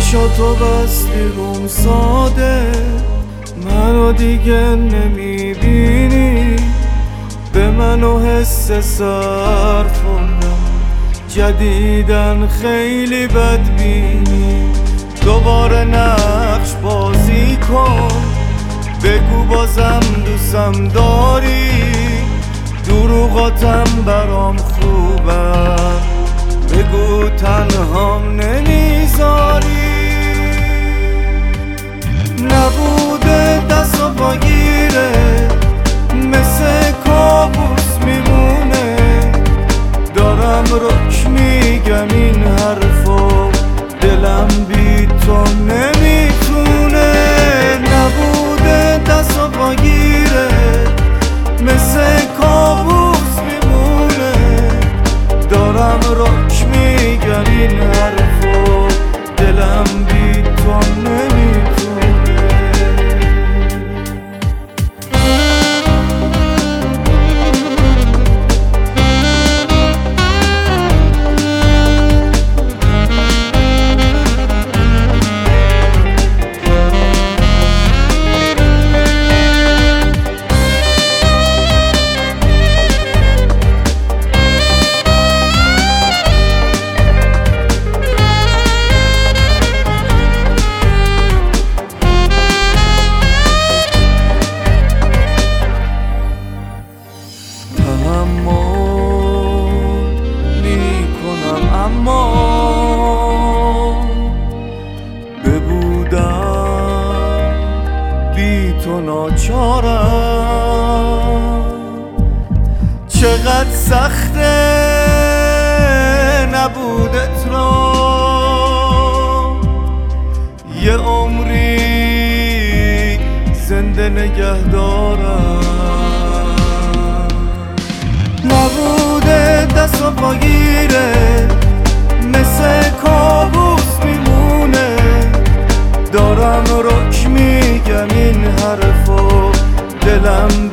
چشاتو بستی روم ساده، منو دیگه نمیبینی، به منو حس سر خوردم، جدیدن خیلی بدبینی. دوباره نقش بازی کن، بگو بازم دوستم داری، دروغاتم برام خوبم، بگو تنهام نمیذاری. نبوده دست و پاگیره، مثل کابوس میمونه، دارم رک میگم این حرفو، دلم بی تو نمیتونه. نبوده دست و پاگیره، مثل کابوس میمونه، دارم رک میگم این حرفو، دلم بی تو نمیتونه. اما ببودم بی تو ناچارم، چقدر سخته نبودت را یه عمری زنده نگه دارم. نبوده دست و پاگیره، مثل کابوس میمونه، دارم رک میگم این حرفو، دلم